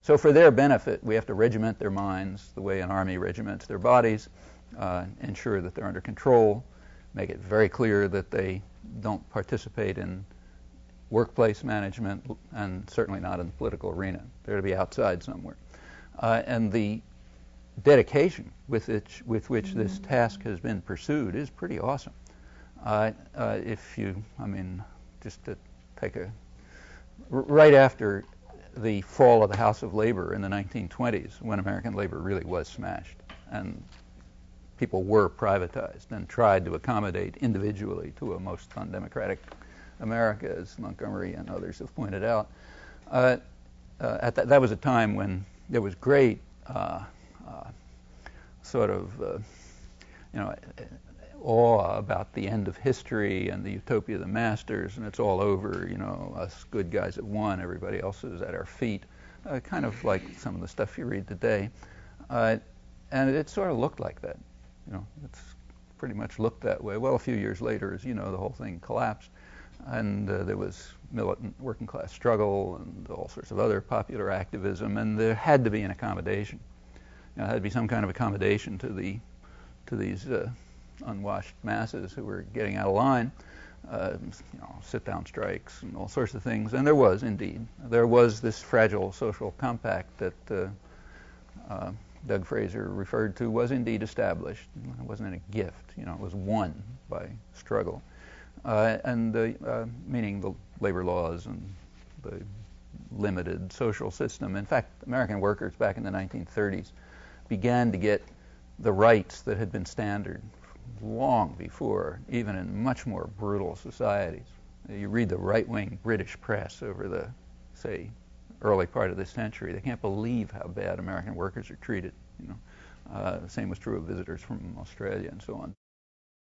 So for their benefit, we have to regiment their minds the way an army regiments their bodies, ensure that they're under control, make it very clear that they don't participate in workplace management, and certainly not in the political arena. They're to be outside somewhere. And the dedication with which this task has been pursued is pretty awesome. Just to take right after the fall of the House of Labor in the 1920s, when American labor really was smashed, and people were privatized and tried to accommodate individually to a most undemocratic America, as Montgomery and others have pointed out. That was a time when there was great awe about the end of history and the utopia of the masters, and it's all over, us good guys have won, everybody else is at our feet, kind of like some of the stuff you read today. And it sort of looked like that. It's pretty much looked that way. Well, a few years later, as you know, the whole thing collapsed, and there was militant working class struggle and all sorts of other popular activism, and there had to be an accommodation. There had to be some kind of accommodation to these unwashed masses who were getting out of line, sit-down strikes and all sorts of things. And there was, indeed. There was this fragile social compact that Doug Fraser referred to was indeed established. It wasn't any gift. It was won by struggle. Meaning the labor laws and the limited social system. In fact, American workers back in the 1930s began to get the rights that had been standard long before, even in much more brutal societies. You read the right-wing British press over the, say, early part of this century. They can't believe how bad American workers are treated. The same was true of visitors from Australia and so on.